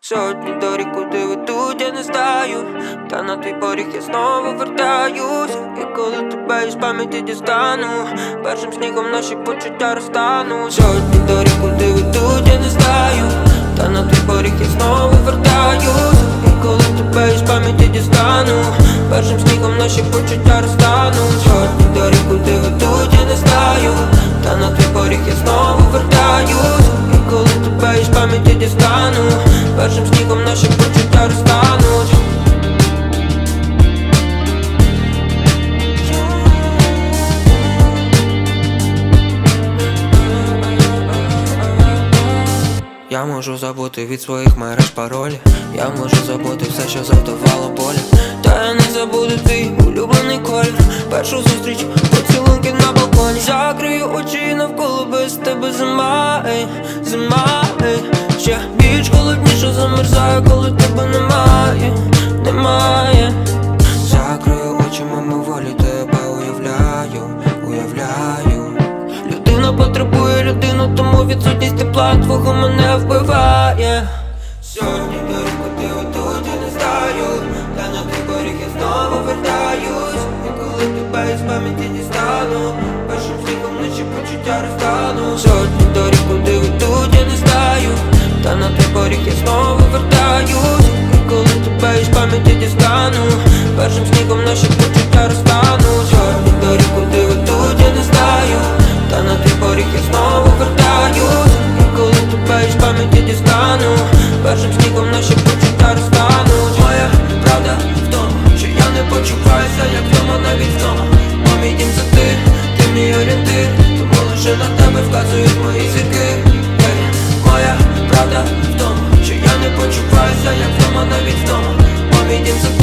Сотні доріг, куди ведуть, я не знаю. Та на твій поріг я знову вертаюсь. І коли тебе із пам'яті дістану, першим снігом наші почуття розтануть. Сотні доріг, куди ведуть, я не знаю. Та на твій поріг я знову вертаюсь. І коли тебе із пам'яті дістану, першим снігом наші почуття розтануть. Сотні доріг, куди ведуть, я не знаю. Та на твій поріг я знову вертаюсь. І коли тебе із пам'яті дістану, першим снігом наші почуття розтануть. Я можу забути від своїх мереж паролі. Я можу забути все, що завдавало болі. Та я не забуду твій улюблений колір. Першу зустріч, поцілунки на балконі. Закрию очі, навколо без тебе зима, зима, ще більш холодніше замерзаю, коли тебе немає, немає. Закрию очі, мимоволі тебе уявляю. Людина потребує людину, тому відсутність тепла твого мене вбиває. Сьогодні доріг, куди ведуть, я не знаю. Та на твій поріг я знову вертаюсь. І коли тебе із пам'яті дістану, першим снігом наші почуття розтануть. Сьогодні доріг, куди ведуть, я не знаю. Та на твій поріг я знову вертаюсь. І коли тебе із пам'яті дістану, першим снігом наші почуття розтануть. Сьогодні доріг, куди ведуть, я не знаю. Та на твій поріг я знову вертаюсь. І коли тебе із пам'яті дістану, першим снігом наші почуття розтануть. Моя правда в тому, що я не почуваюся, як вдома, навіть вдома. Бо мій дім це ти мій орієнтир. Тому лише на тебе вказують мої зірки. Моя правда в тому, що я не почуваюся, як вдома, навіть вдома. Бо мій дім це